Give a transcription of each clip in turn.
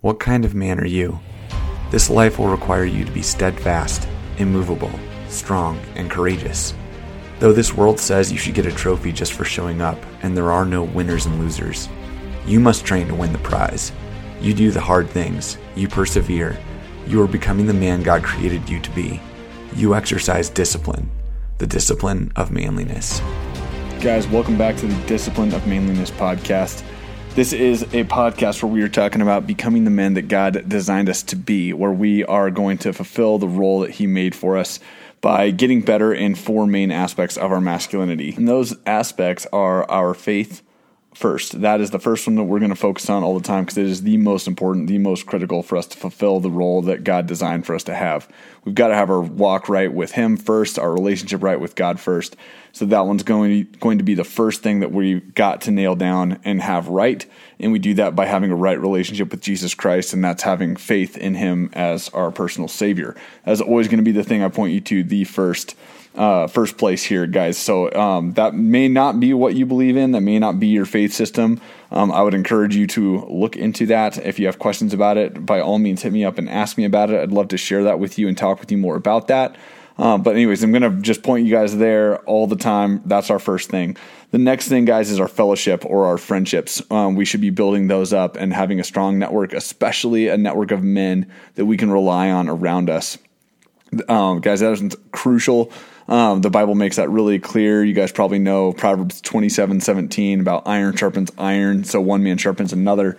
What kind of man are you? This life will require you to be steadfast, immovable, strong, and courageous. Though this world says you should get a trophy just for showing up, and there are no winners and losers, you must train to win the prize. You do the hard things. You persevere. You are becoming the man God created you to be. You exercise discipline, the discipline of manliness. Guys, welcome back to the Discipline of Manliness podcast. This is a podcast where we are talking about becoming the men that God designed us to be, where we are going to fulfill the role that He made for us by getting better in four main aspects of our masculinity. And those aspects are our faith first. That is the first one that we're going to focus on all the time because it is the most important, the most critical for us to fulfill the role that God designed for us to have. We've got to have our walk right with Him first, our relationship right with God first. So that one's going to be the first thing that we've got to nail down and have right. And we do that by having a right relationship with Jesus Christ, and that's having faith in Him as our personal Savior. That's always going to be the thing I point you to, the first place here, guys. So that may not be what you believe in. That may not be your faith system. I would encourage you to look into that. If you have questions about it, by all means, hit me up and ask me about it. I'd love to share that with you and talk with you more about that. But anyways, I'm going to just point you guys there all the time. That's our first thing. The next thing, guys, is our fellowship or our friendships. We should be building those up and having a strong network, especially a network of men that we can rely on around us. Guys, that is crucial. The Bible makes that really clear. You guys probably know Proverbs 27:17 about iron sharpens iron, so one man sharpens another.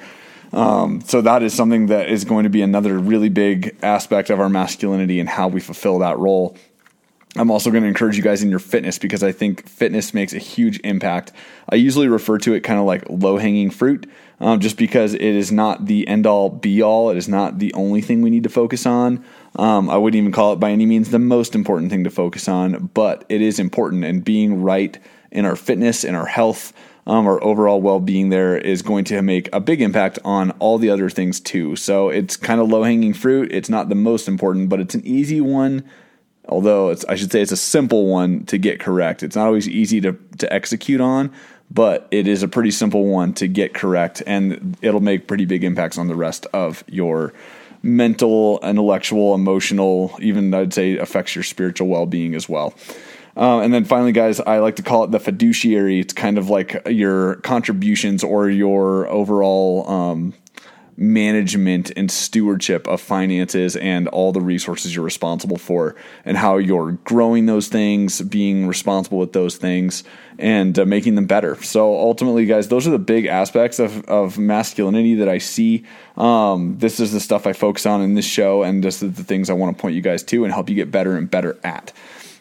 So that is something that is going to be another really big aspect of our masculinity and how we fulfill that role. I'm also going to encourage you guys in your fitness because I think fitness makes a huge impact. I usually refer to it kind of like low-hanging fruit, just because it is not the end-all, be-all. It is not the only thing we need to focus on. I wouldn't even call it by any means the most important thing to focus on, but it is important, and being right in our fitness, in our health, our overall well-being there is going to make a big impact on all the other things too. So it's kind of low-hanging fruit. It's not the most important, but it's an easy one. Although I should say it's a simple one to get correct. It's not always easy to execute on, but it is a pretty simple one to get correct, and it'll make pretty big impacts on the rest of your mental, intellectual, emotional, even I'd say affects your spiritual well-being as well. And then finally, guys, I like to call it the fiduciary. It's kind of like your contributions or your overall management and stewardship of finances and all the resources you're responsible for, and how you're growing those things, being responsible with those things, and making them better. So ultimately, guys, those are the big aspects of masculinity that I see. This is the stuff I focus on in this show, and this is the things I want to point you guys to and help you get better and better at.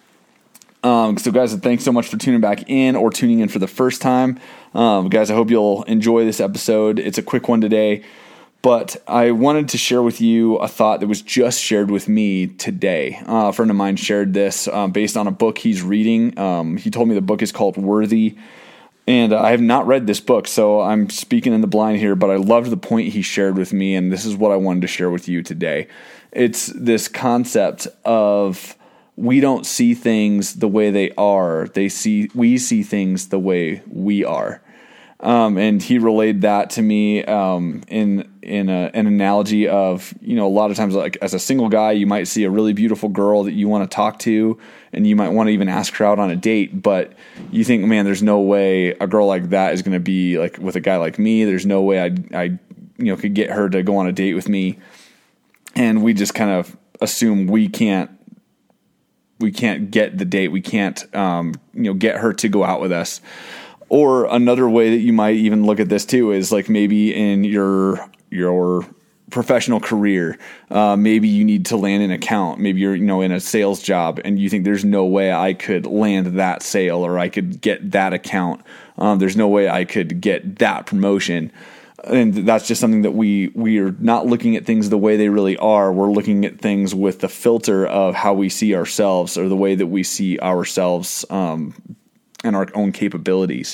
So guys, thanks so much for tuning back in or tuning in for the first time. Guys, I hope you'll enjoy this episode. It's a quick one today. But I wanted to share with you a thought that was just shared with me today. A friend of mine shared this based on a book he's reading. He told me the book is called Worthy, and I have not read this book, so I'm speaking in the blind here, but I loved the point he shared with me, and this is what I wanted to share with you today. It's this concept of we don't see things the way they are. We see things the way we are. And he relayed that to me in an analogy of, a lot of times, like as a single guy, you might see a really beautiful girl that you want to talk to, and you might want to even ask her out on a date, but you think, man, there's no way a girl like that is going to be like with a guy like me. There's no way I could get her to go on a date with me, and we just kind of assume we can't get the date. We can't get her to go out with us. Or another way that you might even look at this too is like maybe in your professional career, maybe you need to land an account. Maybe you're in a sales job and you think there's no way I could land that sale or I could get that account. There's no way I could get that promotion. And that's just something that we are not looking at things the way they really are. We're looking at things with the filter of how we see ourselves, or the way that we see ourselves and our own capabilities.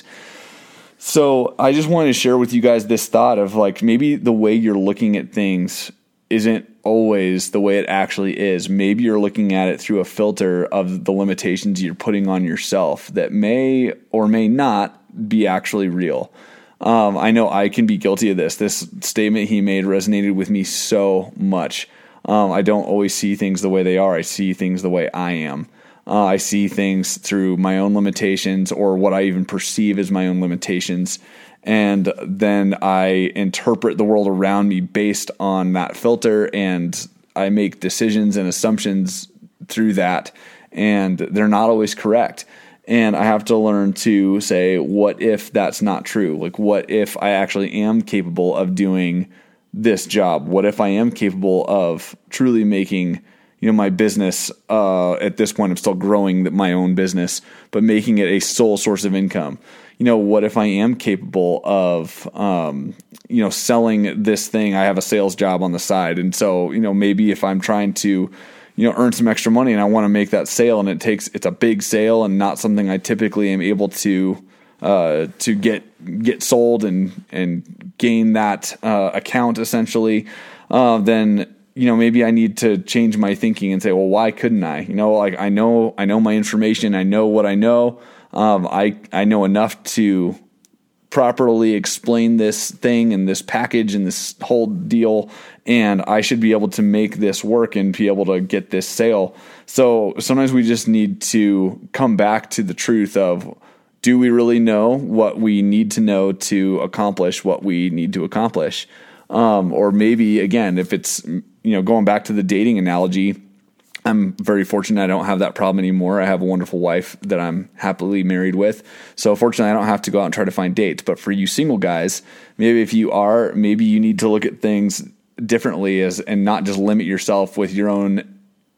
So I just wanted to share with you guys this thought of like, maybe the way you're looking at things isn't always the way it actually is. Maybe you're looking at it through a filter of the limitations you're putting on yourself that may or may not be actually real. I know I can be guilty of this. This statement he made resonated with me so much. I don't always see things the way they are. I see things the way I am. I see things through my own limitations or what I even perceive as my own limitations. And then I interpret the world around me based on that filter, and I make decisions and assumptions through that, and they're not always correct. And I have to learn to say, what if that's not true? Like, what if I actually am capable of doing this job? What if I am capable of truly making, my business, at this point, I'm still growing my own business, but making it a sole source of income? What if I am capable of, selling this thing? I have a sales job on the side. And so, maybe if I'm trying to, earn some extra money and I want to make that sale, and it's a big sale and not something I typically am able to get sold and gain that, account essentially, then, maybe I need to change my thinking and say, well, why couldn't I? I know my information. I know what I know. I know enough to properly explain this thing and this package and this whole deal, and I should be able to make this work and be able to get this sale. So sometimes we just need to come back to the truth of, do we really know what we need to know to accomplish what we need to accomplish? Or maybe, again, if it's, going back to the dating analogy, I'm very fortunate I don't have that problem anymore. I have a wonderful wife that I'm happily married with. So fortunately, I don't have to go out and try to find dates. But for you single guys, maybe if you are, maybe you need to look at things differently and not just limit yourself with your own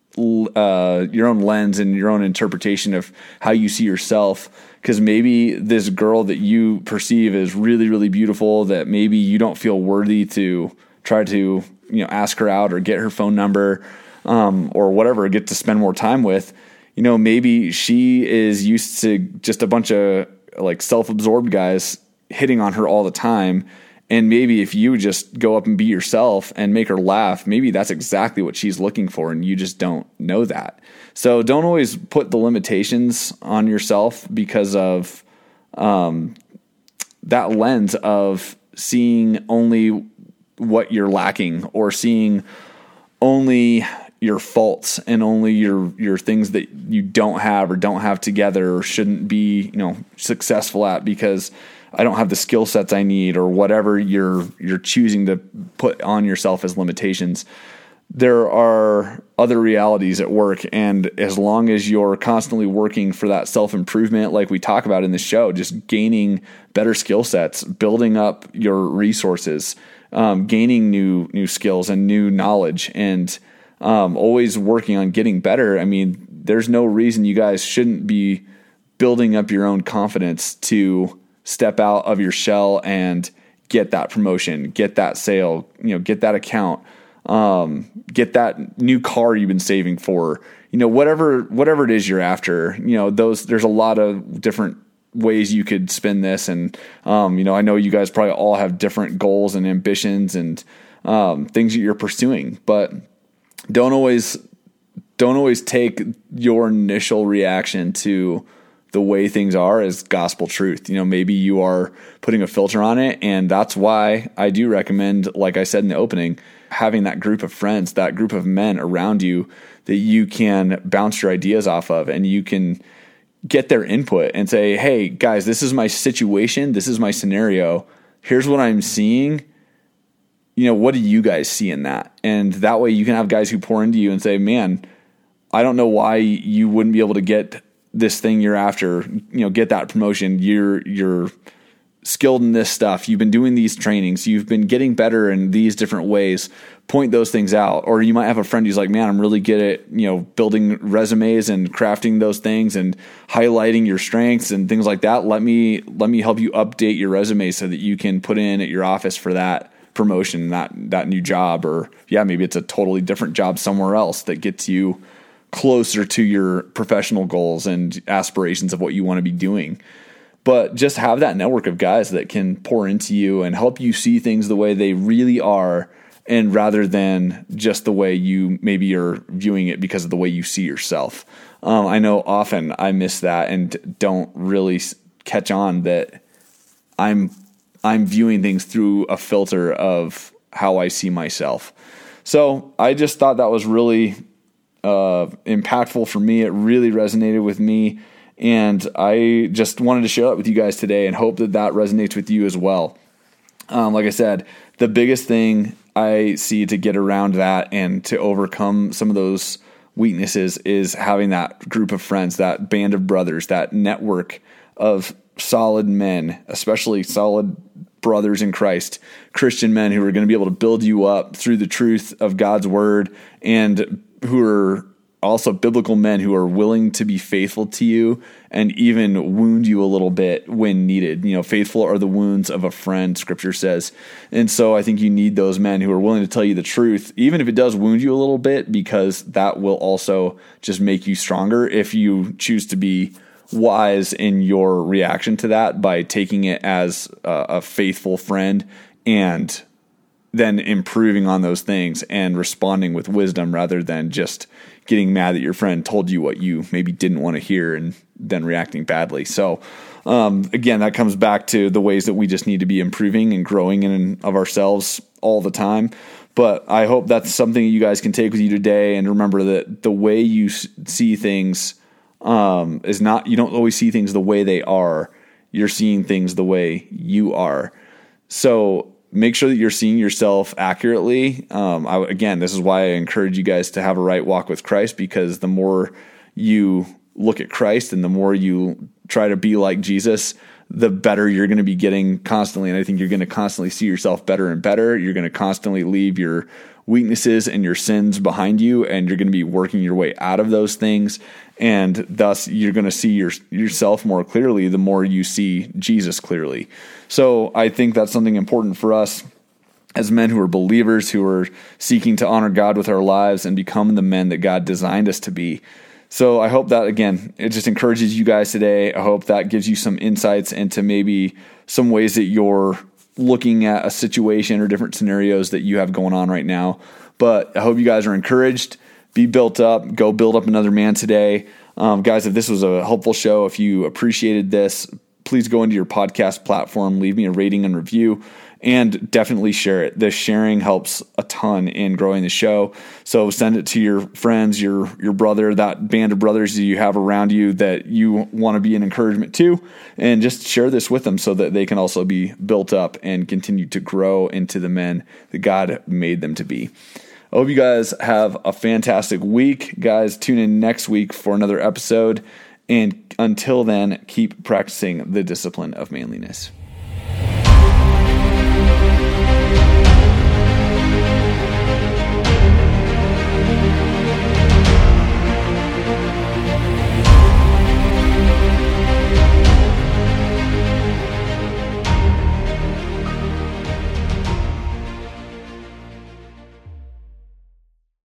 lens and your own interpretation of how you see yourself. Because maybe this girl that you perceive as really, really beautiful, that maybe you don't feel worthy to try to, ask her out or get her phone number, or whatever, get to spend more time with, maybe she is used to just a bunch of like self-absorbed guys hitting on her all the time. And maybe if you just go up and be yourself and make her laugh, maybe that's exactly what she's looking for, and you just don't know that. So don't always put the limitations on yourself because of that lens of seeing only what you're lacking, or seeing only your faults and only your things that you don't have or don't have together or shouldn't be, successful at because I don't have the skill sets I need, or whatever you're choosing to put on yourself as limitations. There are other realities at work, and as long as you're constantly working for that self-improvement, like we talk about in the show, just gaining better skill sets, building up your resources, gaining new skills and new knowledge, and always working on getting better. I mean, there's no reason you guys shouldn't be building up your own confidence to step out of your shell and get that promotion, get that sale, get that account, get that new car you've been saving for, whatever it is you're after. There's a lot of different ways you could spin this. And, I know you guys probably all have different goals and ambitions and things that you're pursuing, but don't always take your initial reaction to the way things are as gospel truth. Maybe you are putting a filter on it, and that's why I do recommend, like I said in the opening, having that group of friends, that group of men around you that you can bounce your ideas off of, and you can get their input and say, hey guys, this is my situation. This is my scenario. Here's what I'm seeing. What do you guys see in that? And that way you can have guys who pour into you and say, man, I don't know why you wouldn't be able to get this thing you're after, get that promotion. You're skilled in this stuff. You've been doing these trainings. You've been getting better in these different ways. Point those things out. Or you might have a friend who's like, man, I'm really good at, building resumes and crafting those things and highlighting your strengths and things like that. Let me help you update your resume so that you can put in at your office for that promotion, that new job. Or maybe it's a totally different job somewhere else that gets you closer to your professional goals and aspirations of what you want to be doing. But just have that network of guys that can pour into you and help you see things the way they really are, and rather than just the way you maybe are viewing it because of the way you see yourself. I know often I miss that and don't really catch on that I'm I'm viewing things through a filter of how I see myself. So I just thought that was really impactful for me. It really resonated with me. And I just wanted to share that with you guys today and hope that that resonates with you as well. Like I said, the biggest thing I see to get around that and to overcome some of those weaknesses is having that group of friends, that band of brothers, that network of solid men, especially solid brothers in Christ, Christian men who are going to be able to build you up through the truth of God's word, and who are also biblical men who are willing to be faithful to you and even wound you a little bit when needed. Faithful are the wounds of a friend, Scripture says. And so I think you need those men who are willing to tell you the truth, even if it does wound you a little bit, because that will also just make you stronger if you choose to be wise in your reaction to that by taking it as a faithful friend and then improving on those things and responding with wisdom rather than just getting mad that your friend told you what you maybe didn't want to hear and then reacting badly. So again, that comes back to the ways that we just need to be improving and growing in of ourselves all the time. But I hope that's something you guys can take with you today, and remember that the way you see things is not, you don't always see things the way they are. You're seeing things the way you are. So make sure that you're seeing yourself accurately. Again, this is why I encourage you guys to have a right walk with Christ, because the more you look at Christ and the more you try to be like Jesus, the better you're going to be getting constantly. And I think you're going to constantly see yourself better and better. You're going to constantly leave your weaknesses and your sins behind you, and you're going to be working your way out of those things. And thus you're going to see yourself more clearly the more you see Jesus clearly. So I think that's something important for us as men who are believers, who are seeking to honor God with our lives and become the men that God designed us to be. So I hope that, again, it just encourages you guys today. I hope that gives you some insights into maybe some ways that you're looking at a situation or different scenarios that you have going on right now. But I hope you guys are encouraged. Be built up. Go build up another man today. Guys, if this was a helpful show, if you appreciated this, please go into your podcast platform, leave me a rating and review, and definitely share it. The sharing helps a ton in growing the show. So send it to your friends, your brother, that band of brothers that you have around you that you want to be an encouragement to, and just share this with them so that they can also be built up and continue to grow into the men that God made them to be. I hope you guys have a fantastic week. Guys, tune in next week for another episode. And until then, keep practicing the discipline of manliness.